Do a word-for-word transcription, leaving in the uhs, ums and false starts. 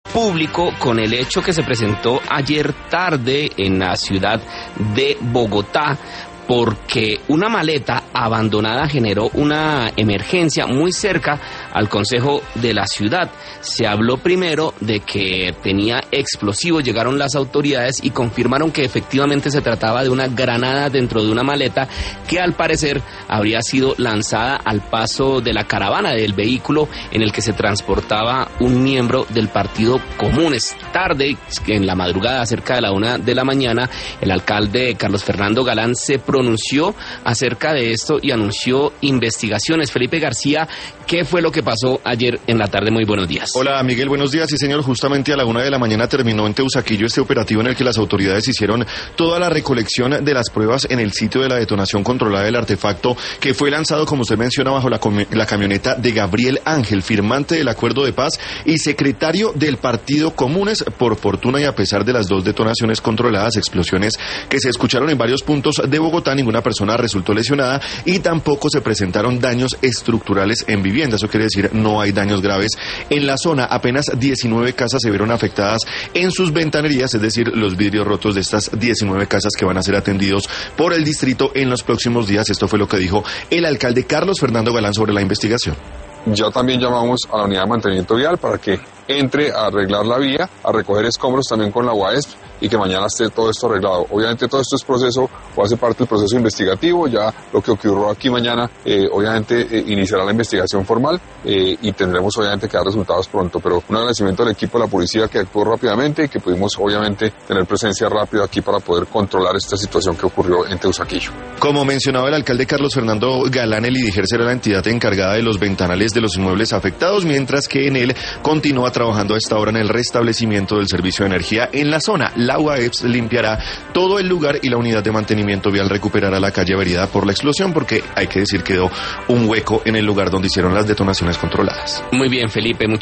público con el hecho que se presentó ayer tarde en la ciudad de Bogotá, porque una maleta abandonada generó una emergencia muy cerca al concejo de la ciudad. Se habló primero de que tenía explosivos, llegaron las autoridades y confirmaron que efectivamente se trataba de una granada dentro de una maleta que al parecer habría sido lanzada al paso de la caravana del vehículo en el que se transportaba un miembro del Partido Comunes. Tarde, en la madrugada, cerca de la una de la mañana, el alcalde Carlos Fernando Galán se pronunció acerca de esto y anunció investigaciones. Felipe García, ¿qué fue lo que pasó ayer en la tarde? Muy buenos días. Hola Miguel, buenos días. Sí señor, justamente a la una de la mañana terminó en Teusaquillo este operativo en el que las autoridades hicieron toda la recolección de las pruebas en el sitio de la detonación controlada del artefacto que fue lanzado, como usted menciona, bajo la, la camioneta de Gabriel Ángel, firmante del acuerdo de paz y secretario del Partido Comunes. Por fortuna y a pesar de las dos detonaciones controladas, explosiones que se escucharon en varios puntos de Bogotá, ninguna persona resultó lesionada y tampoco se presentaron daños estructurales en vivienda. Eso quiere decir no hay daños graves en la zona. Apenas diecinueve casas se vieron afectadas en sus ventanerías, es decir, los vidrios rotos de estas diecinueve casas que van a ser atendidos por el distrito en los próximos días. Esto fue lo que dijo el alcalde Carlos Fernando Galán sobre la investigación. Ya también llamamos a la unidad de mantenimiento vial para que entre a arreglar la vía, a recoger escombros también con la U A E S P y que mañana esté todo esto arreglado. Obviamente todo esto es proceso o hace parte del proceso investigativo. Ya lo que ocurrió aquí mañana, eh, obviamente eh, iniciará la investigación formal eh, y tendremos obviamente que dar resultados pronto. Pero un agradecimiento al equipo de la policía que actuó rápidamente y que pudimos obviamente tener presencia rápida aquí para poder controlar esta situación que ocurrió en Teusaquillo. Como mencionaba el alcalde Carlos Fernando Galán, el IDIGER será la entidad encargada de los ventanales de los inmuebles afectados, mientras que en él continúa trabajando a esta hora en el restablecimiento del servicio de energía en la zona. La U A E P S limpiará todo el lugar y la unidad de mantenimiento vial recuperará la calle Vereda por la explosión, porque hay que decir quedó un hueco en el lugar donde hicieron las detonaciones controladas. Muy bien, Felipe.